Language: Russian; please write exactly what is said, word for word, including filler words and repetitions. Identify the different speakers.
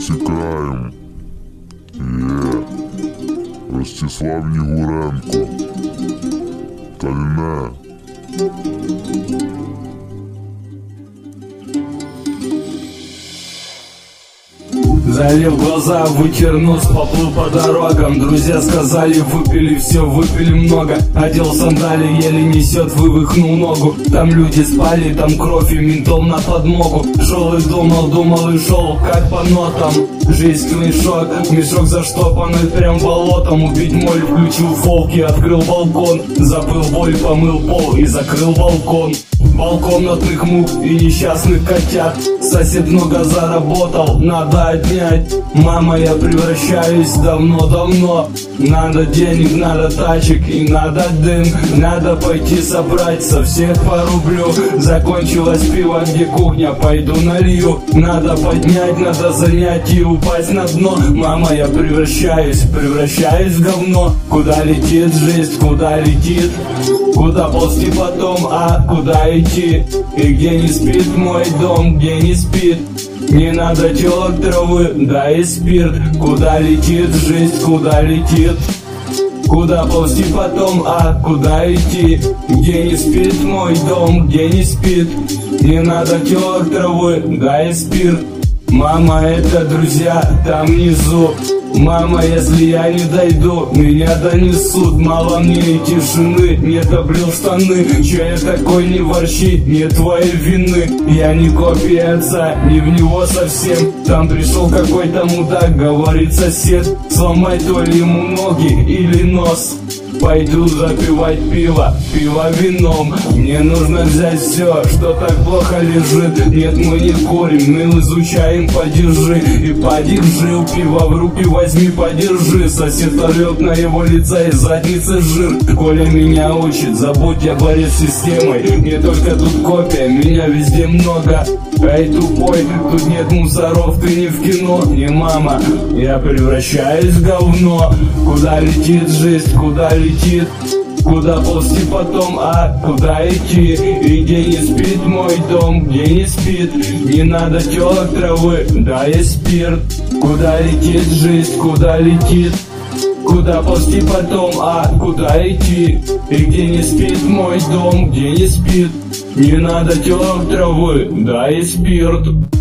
Speaker 1: пересекаем. Є. Ростислав Нігуренко. Кальне.
Speaker 2: Залив глаза, вытер нос, поплыл по дорогам. Друзья сказали, выпили все, выпили много. Одел сандали, еле несет, вывихнул ногу. Там люди спали, там кровь и ментом на подмогу. Шел и думал, думал и шел, как по нотам. Жизнь мешок, мешок заштопанный прям болотом. Убить моль, включил фолки, открыл балкон. Забыл боль, помыл пол и закрыл балкон. Бал комнатных мух и несчастных котят. Сосед много заработал, надо отнять. Мама, я превращаюсь давно-давно. Надо денег, надо тачек и надо дым. Надо пойти собрать со всех по рублю. Закончилось пиво, где кухня, пойду налью. Надо поднять, надо занять и упасть на дно. Мама, я превращаюсь, превращаюсь в говно. Куда летит жизнь, куда летит? Куда ползти потом, а куда идти? И где не спит мой дом, где не спит? Не надо телок, травы, да и спирт. Куда летит жизнь, куда летит? Куда ползти потом, а куда идти? Где не спит мой дом, где не спит? Не надо телок, травы, да и спирт. Мама, это друзья там внизу. Мама, если я не дойду, меня донесут. Мало мне и тишины, не топлил штаны. Че я такой, не ворчи, не твоей вины. Я не копия отца, не в него совсем. Там пришел какой-то мудак, говорит сосед. Сломать то ли ему ноги или нос. Пойду запивать пиво, пиво вином. Мне нужно взять все, что так плохо лежит. Нет, мы не курим, мы изучаем, подержи. И подержи, пиво в руки возьми, подержи. Сосед орет на его лице и задницы жир. Коля меня учит, забудь о борьбе с системой. Не только тут копия, меня везде много. Эй, тупой, тут нет мусоров, ты не в кино, не мама. Я превращаюсь в говно. Куда летит жизнь, куда летит? Куда ползти потом, а куда идти? И где не спит мой дом, где не спит? Не надо телок, травы, да и спирт. Куда летит жизнь, куда летит? Куда ползти потом, а куда идти? И где не спит мой дом, где не спит? Не надо телок, травы, да и спирт.